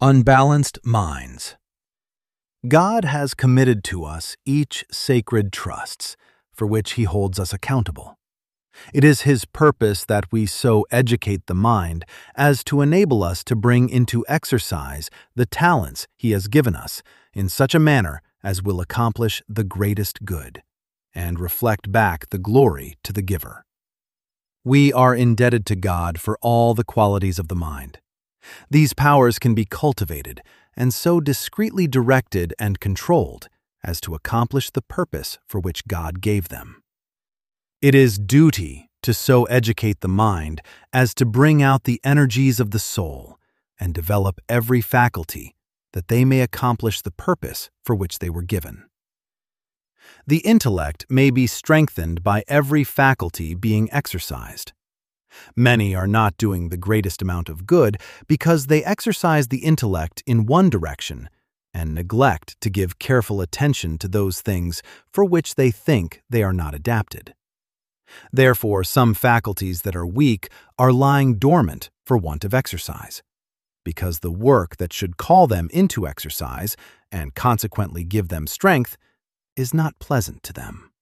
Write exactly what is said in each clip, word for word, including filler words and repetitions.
Unbalanced minds. God has committed to us each sacred trusts, for which He holds us accountable. It is His purpose that we so educate the mind as to enable us to bring into exercise the talents He has given us in such a manner as will accomplish the greatest good, and reflect back the glory to the giver. We are indebted to God for all the qualities of the mind. These powers can be cultivated and so discreetly directed and controlled as to accomplish the purpose for which God gave them. It is duty to so educate the mind as to bring out the energies of the soul and develop every faculty that they may accomplish the purpose for which they were given. The intellect may be strengthened by every faculty being exercised. Many are not doing the greatest amount of good because they exercise the intellect in one direction and neglect to give careful attention to those things for which they think they are not adapted. Therefore, some faculties that are weak are lying dormant for want of exercise, because the work that should call them into exercise and consequently give them strength is not pleasant to them.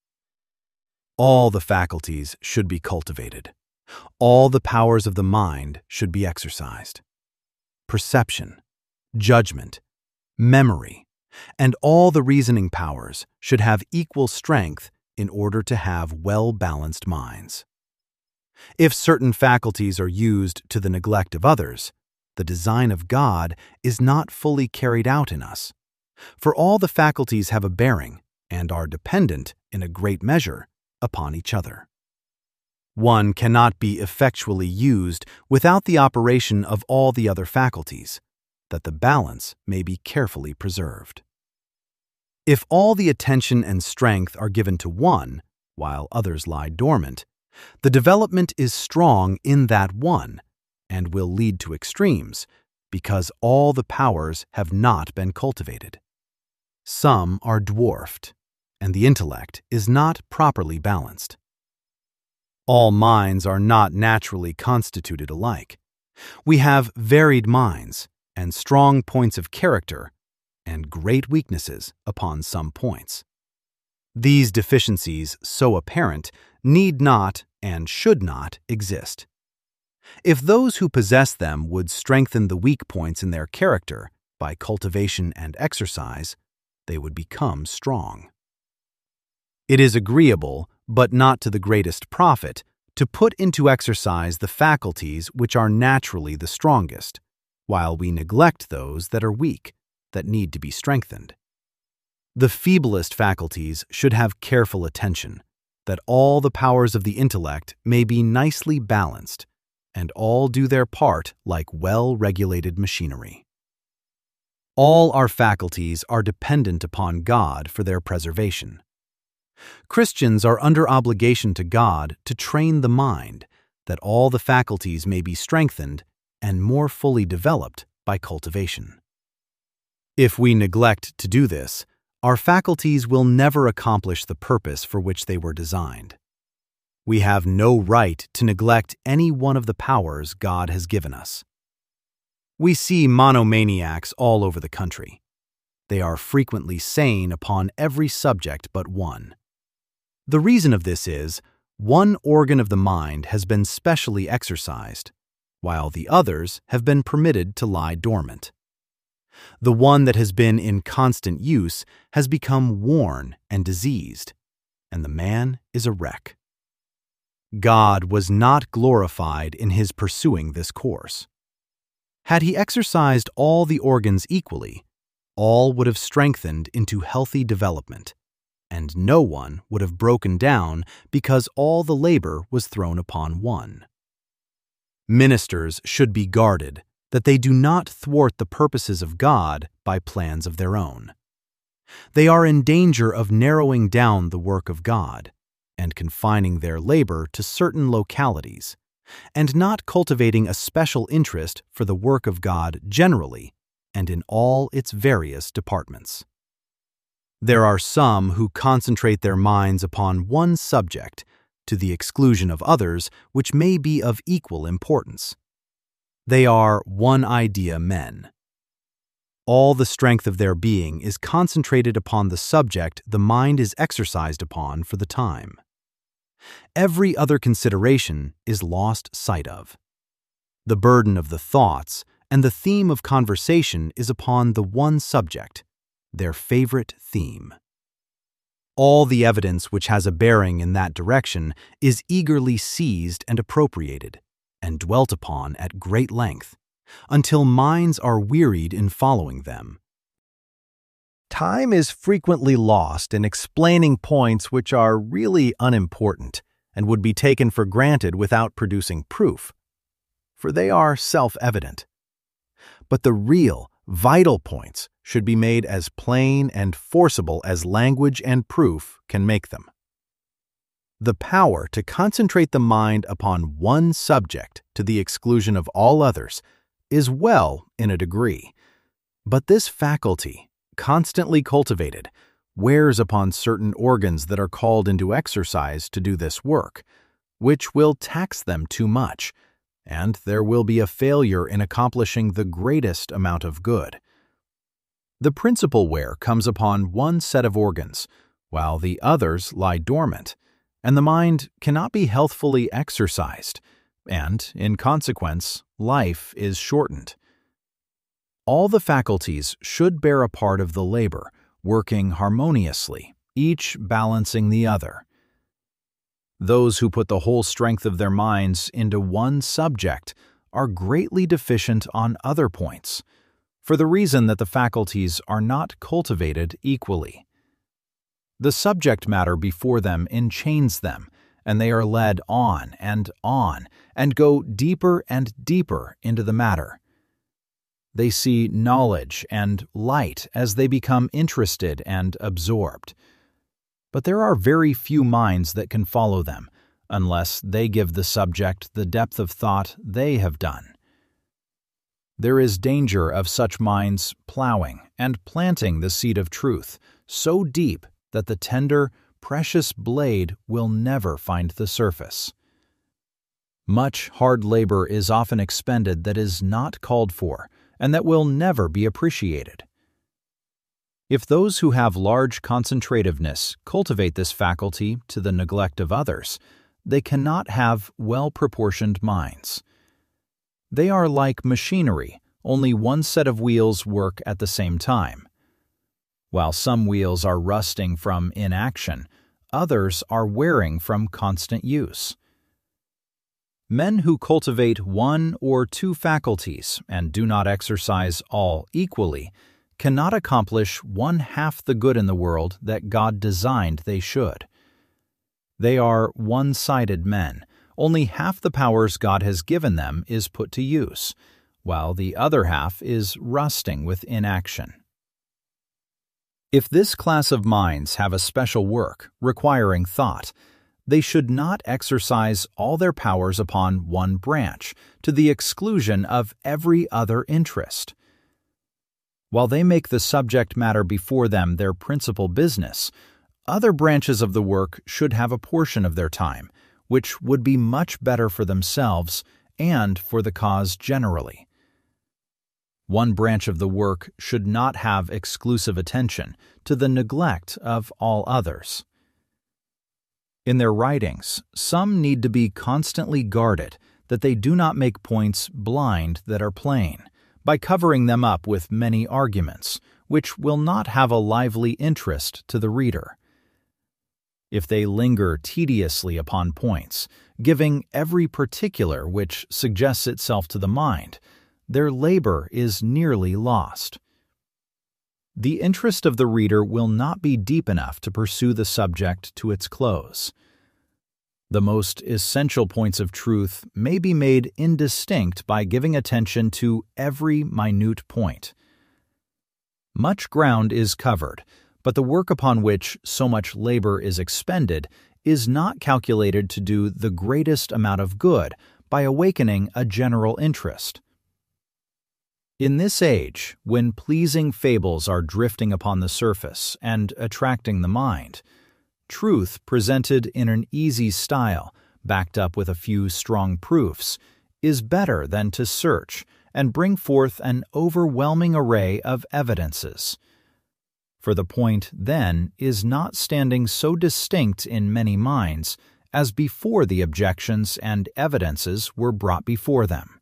All the faculties should be cultivated. All the powers of the mind should be exercised. Perception, judgment, memory, and all the reasoning powers should have equal strength in order to have well-balanced minds. If certain faculties are used to the neglect of others, the design of God is not fully carried out in us, for all the faculties have a bearing and are dependent, in a great measure, upon each other. One cannot be effectually used without the operation of all the other faculties, that the balance may be carefully preserved. If all the attention and strength are given to one, while others lie dormant, the development is strong in that one, and will lead to extremes, because all the powers have not been cultivated. Some are dwarfed, and the intellect is not properly balanced. All minds are not naturally constituted alike. We have varied minds and strong points of character and great weaknesses upon some points. These deficiencies, so apparent, need not and should not exist. If those who possess them would strengthen the weak points in their character by cultivation and exercise, they would become strong. It is agreeable, but not to the greatest profit, to put into exercise the faculties which are naturally the strongest, while we neglect those that are weak, that need to be strengthened. The feeblest faculties should have careful attention, that all the powers of the intellect may be nicely balanced, and all do their part like well-regulated machinery. All our faculties are dependent upon God for their preservation. Christians are under obligation to God to train the mind, that all the faculties may be strengthened and more fully developed by cultivation. If we neglect to do this, our faculties will never accomplish the purpose for which they were designed. We have no right to neglect any one of the powers God has given us. We see monomaniacs all over the country. They are frequently sane upon every subject but one. The reason of this is, one organ of the mind has been specially exercised, while the others have been permitted to lie dormant. The one that has been in constant use has become worn and diseased, and the man is a wreck. God was not glorified in His pursuing this course. Had He exercised all the organs equally, all would have strengthened into healthy development, and no one would have broken down because all the labor was thrown upon one. Ministers should be guarded that they do not thwart the purposes of God by plans of their own. They are in danger of narrowing down the work of God and confining their labor to certain localities, and not cultivating a special interest for the work of God generally and in all its various departments. There are some who concentrate their minds upon one subject to the exclusion of others which may be of equal importance. They are one-idea men. all the strength of their being is concentrated upon the subject the mind is exercised upon for the time. Every other consideration is lost sight of. The burden of the thoughts and the theme of conversation is upon the one subject, their favorite theme. All the evidence which has a bearing in that direction is eagerly seized and appropriated, and dwelt upon at great length, until minds are wearied in following them. Time is frequently lost in explaining points which are really unimportant and would be taken for granted without producing proof, for they are self-evident. But the real, vital points should be made as plain and forcible as language and proof can make them. The power to concentrate the mind upon one subject to the exclusion of all others is well in a degree, but this faculty, constantly cultivated, wears upon certain organs that are called into exercise to do this work, which will tax them too much, and there will be a failure in accomplishing the greatest amount of good. The principal wear comes upon one set of organs, while the others lie dormant, and the mind cannot be healthfully exercised, and, in consequence, life is shortened. All the faculties should bear a part of the labor, working harmoniously, each balancing the other. Those who put the whole strength of their minds into one subject are greatly deficient on other points, for the reason that the faculties are not cultivated equally. The subject matter before them enchains them, and they are led on and on, and go deeper and deeper into the matter. They see knowledge and light as they become interested and absorbed. But there are very few minds that can follow them, unless they give the subject the depth of thought they have done. There is danger of such minds plowing and planting the seed of truth so deep that the tender, precious blade will never find the surface. Much hard labor is often expended that is not called for, and that will never be appreciated. If those who have large concentrativeness cultivate this faculty to the neglect of others, they cannot have well-proportioned minds. They are like machinery, only one set of wheels work at the same time. While some wheels are rusting from inaction, others are wearing from constant use. Men who cultivate one or two faculties and do not exercise all equally cannot accomplish one half the good in the world that God designed they should. They are one-sided men. Only half the powers God has given them is put to use, while the other half is rusting with inaction. If this class of minds have a special work requiring thought, they should not exercise all their powers upon one branch to the exclusion of every other interest. While they make the subject matter before them their principal business, other branches of the work should have a portion of their time, which would be much better for themselves and for the cause generally. One branch of the work should not have exclusive attention to the neglect of all others. In their writings, some need to be constantly guarded that they do not make points blind that are plain, by covering them up with many arguments, which will not have a lively interest to the reader. If they linger tediously upon points, giving every particular which suggests itself to the mind, their labor is nearly lost. The interest of the reader will not be deep enough to pursue the subject to its close. The most essential points of truth may be made indistinct by giving attention to every minute point. Much ground is covered, but the work upon which so much labor is expended is not calculated to do the greatest amount of good by awakening a general interest. In this age, when pleasing fables are drifting upon the surface and attracting the mind, truth presented in an easy style, backed up with a few strong proofs, is better than to search and bring forth an overwhelming array of evidences. For the point, then, is not standing so distinct in many minds as before the objections and evidences were brought before them.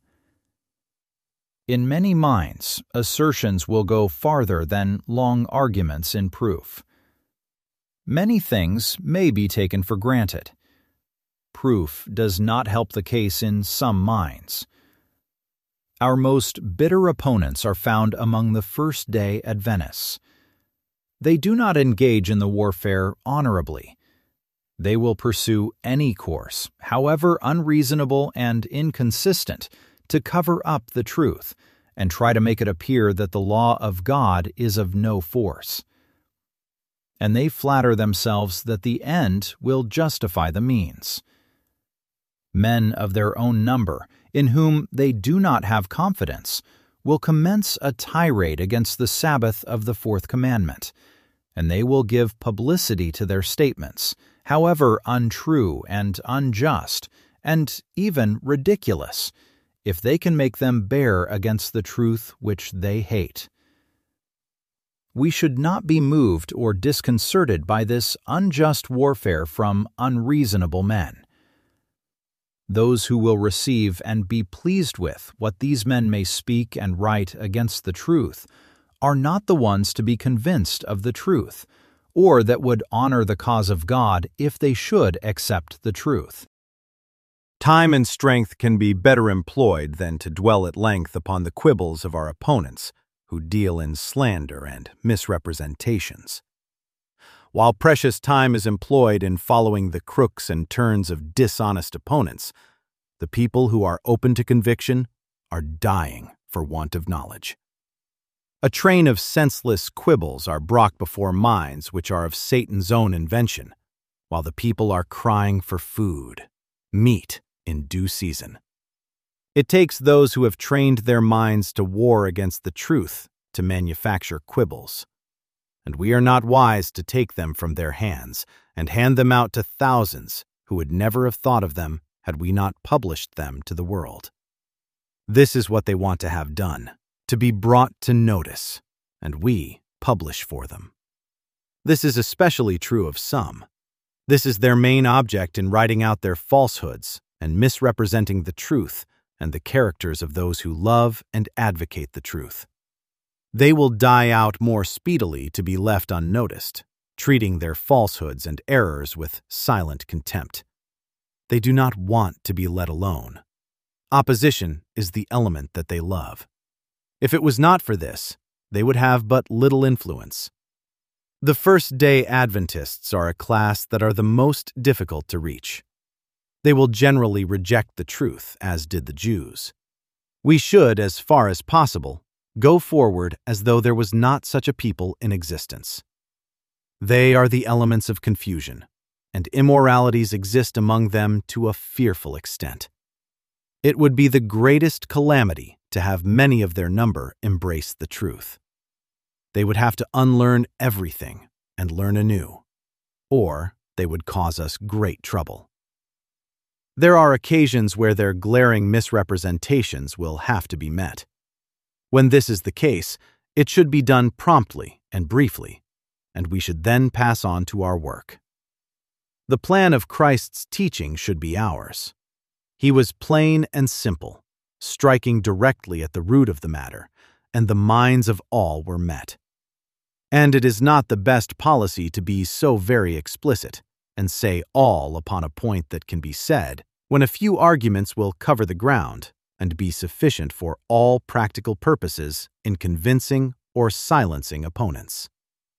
In many minds, assertions will go farther than long arguments in proof. Many things may be taken for granted. Proof does not help the case in some minds. Our most bitter opponents are found among the first-day Adventists. They do not engage in the warfare honorably. They will pursue any course, however unreasonable and inconsistent, to cover up the truth and try to make it appear that the law of God is of no force. And they flatter themselves that the end will justify the means. Men of their own number, in whom they do not have confidence, will commence a tirade against the Sabbath of the Fourth Commandment, and they will give publicity to their statements, however untrue and unjust, and even ridiculous, if they can make them bear against the truth which they hate. We should not be moved or disconcerted by this unjust warfare from unreasonable men. Those who will receive and be pleased with what these men may speak and write against the truth are not the ones to be convinced of the truth, or that would honor the cause of God if they should accept the truth. Time and strength can be better employed than to dwell at length upon the quibbles of our opponents, who deal in slander and misrepresentations. While precious time is employed in following the crooks and turns of dishonest opponents, the people who are open to conviction are dying for want of knowledge. A train of senseless quibbles are brought before minds which are of Satan's own invention, while the people are crying for food, meat in due season. It takes those who have trained their minds to war against the truth to manufacture quibbles, and we are not wise to take them from their hands and hand them out to thousands who would never have thought of them had we not published them to the world. This is what they want to have done, to be brought to notice, and we publish for them. This is especially true of some. This is their main object in writing out their falsehoods and misrepresenting the truth and the characters of those who love and advocate the truth. They will die out more speedily to be left unnoticed, treating their falsehoods and errors with silent contempt. They do not want to be let alone. Opposition is the element that they love. If it was not for this, they would have but little influence. The first-day Adventists are a class that are the most difficult to reach. They will generally reject the truth, as did the Jews. We should, as far as possible, go forward as though there was not such a people in existence. They are the elements of confusion, and immoralities exist among them to a fearful extent. It would be the greatest calamity to have many of their number embrace the truth. They would have to unlearn everything and learn anew, or they would cause us great trouble. There are occasions where their glaring misrepresentations will have to be met. When this is the case, it should be done promptly and briefly, and we should then pass on to our work. The plan of Christ's teaching should be ours. He was plain and simple, striking directly at the root of the matter, and the minds of all were met. And it is not the best policy to be so very explicit and say all upon a point that can be said, when a few arguments will cover the ground and be sufficient for all practical purposes in convincing or silencing opponents.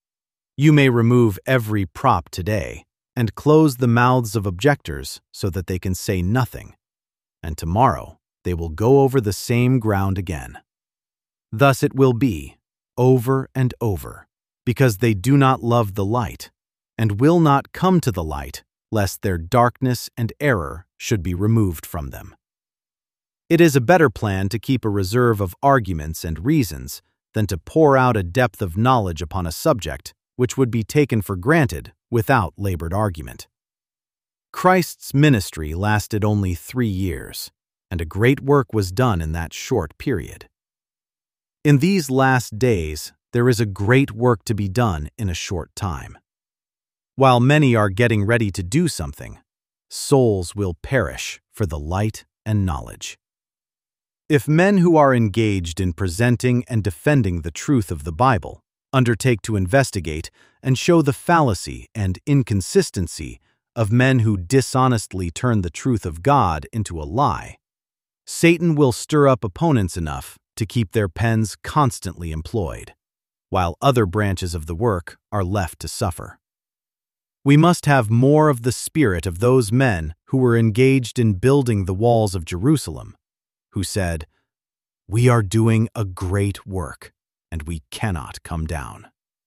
You may remove every prop today and close the mouths of objectors so that they can say nothing, and tomorrow they will go over the same ground again. Thus it will be, over and over, because they do not love the light, and will not come to the light, lest their darkness and error should be removed from them. It is a better plan to keep a reserve of arguments and reasons than to pour out a depth of knowledge upon a subject which would be taken for granted without labored argument. Christ's ministry lasted only three years, and a great work was done in that short period. In these last days, there is a great work to be done in a short time. While many are getting ready to do something, souls will perish for the light and knowledge. If men who are engaged in presenting and defending the truth of the Bible undertake to investigate and show the fallacy and inconsistency of men who dishonestly turn the truth of God into a lie, Satan will stir up opponents enough to keep their pens constantly employed, while other branches of the work are left to suffer. We must have more of the spirit of those men who were engaged in building the walls of Jerusalem, who said, "We are doing a great work, and we cannot come down."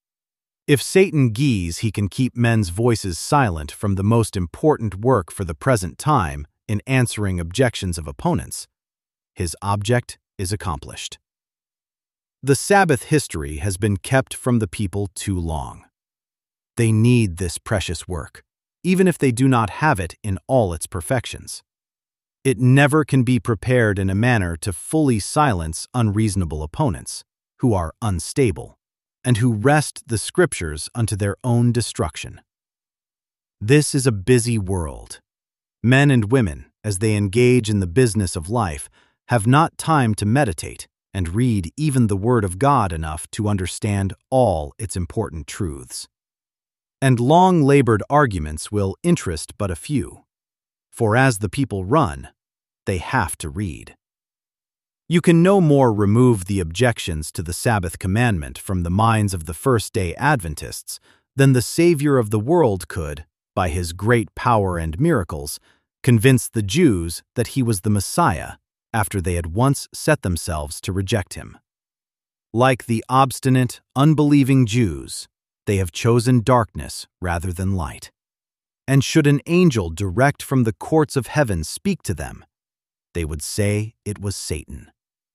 If Satan gees he can keep men's voices silent from the most important work for the present time in answering objections of opponents, his object is accomplished. The Sabbath history has been kept from the people too long. They need this precious work, even if they do not have it in all its perfections. It never can be prepared in a manner to fully silence unreasonable opponents, who are unstable, and who wrest the Scriptures unto their own destruction. This is a busy world. Men and women, as they engage in the business of life, have not time to meditate and read even the Word of God enough to understand all its important truths. And long-labored arguments will interest but a few, for as the people run, they have to read. You can no more remove the objections to the Sabbath commandment from the minds of the first-day Adventists than the Savior of the world could, by his great power and miracles, convince the Jews that he was the Messiah after they had once set themselves to reject him. Like the obstinate, unbelieving Jews, they have chosen darkness rather than light. And should an angel direct from the courts of heaven speak to them, they would say it was Satan.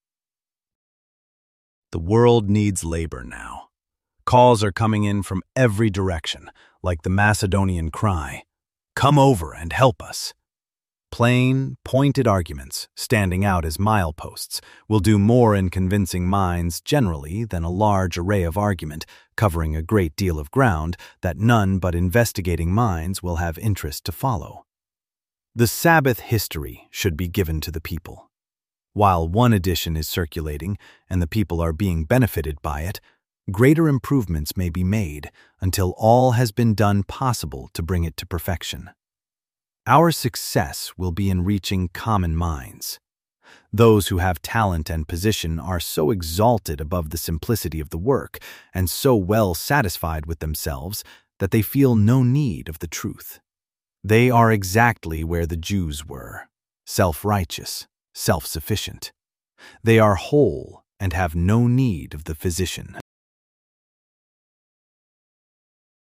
The world needs labor now. Calls are coming in from every direction, like the Macedonian cry, "Come over and help us." Plain, pointed arguments, standing out as mileposts, will do more in convincing minds generally than a large array of argument covering a great deal of ground that none but investigating minds will have interest to follow. The Sabbath history should be given to the people. While one edition is circulating and the people are being benefited by it, greater improvements may be made until all has been done possible to bring it to perfection. Our success will be in reaching common minds. Those who have talent and position are so exalted above the simplicity of the work and so well satisfied with themselves that they feel no need of the truth. They are exactly where the Jews were, self-righteous, self-sufficient. They are whole and have no need of the physician.